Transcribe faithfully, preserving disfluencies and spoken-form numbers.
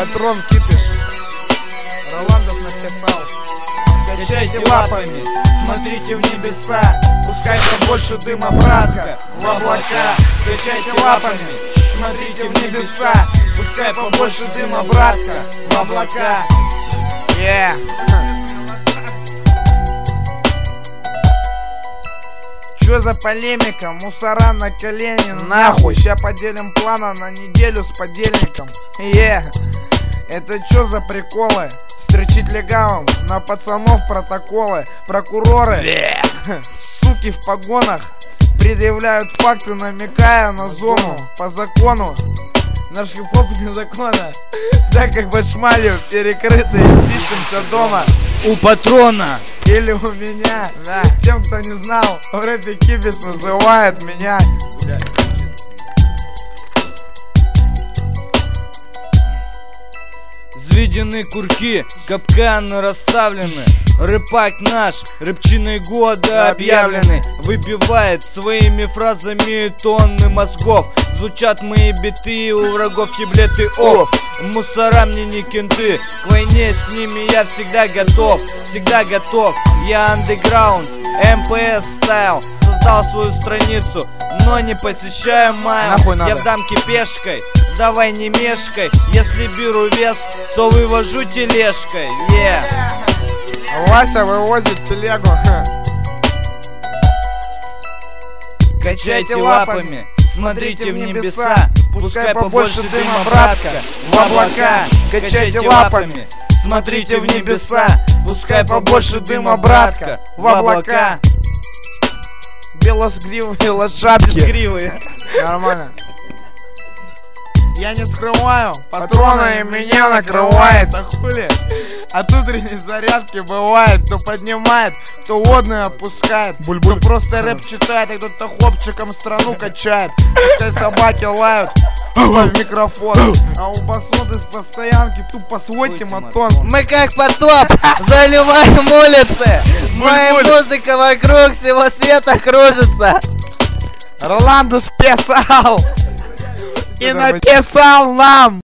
Патрон кипиш. Роландов написал. Качайте лапами, смотрите в небеса. Пускай побольше дыма, братка, в облака. Качайте лапами, смотрите в небеса. Пускай побольше дыма, братка, в облака. Yeah. Чё за полемика? Мусора на колени, нахуй. Ща поделим плана на неделю с подельником. Yeah. Это чё за приколы? Строчить легавым на пацанов протоколы. Прокуроры, yeah. Суки в погонах предъявляют факты, намекая на зону. По закону наш хип-хоп не закона, так как башмалью перекрыты, пишемся дома у патрона или у меня, да. Тем, кто не знал, в рэпе кипиш называет меня. Взведены курки, капканы расставлены. Рэпак наш, рэпчиной года объявлены. Выпивает своими фразами тонны мозгов. Звучат мои биты, у врагов еблеты оф. Мусора мне не кенты, к войне с ними я всегда готов. Всегда готов, я андеграунд, эм пэ эс стайл. Создал свою страницу, но не посещаю майл. Я вдам кипешкой, давай не мешкай. Если беру вес, то вывожу тележкой. Yeah. Вася вывозит телегу. Качайте лапами, смотрите в небеса. Пускай побольше дыма, братка, в облака. Качайте лапами, смотрите в небеса. Пускай побольше дыма, братка, в облака. Белосгривые лошадки. Белосгривые. Нормально. Я не скрываю, патрона и меня накрывает. А хули? От утренней зарядки бывает, кто поднимает, кто водный опускает. Буль-буль. Кто просто рэп читает, а кто-то хлопчиком страну качает. Пускай собаки лают в микрофон, а у басноты с постоянки тупо свой тиматон. Мы как потоп, заливаем улицы. Моя музыка вокруг всего света кружится. Роландус писал и написал нам.